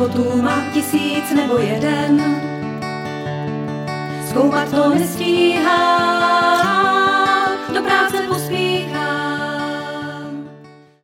životů mám 1000 nebo jeden. Zkoumat to nestíhám.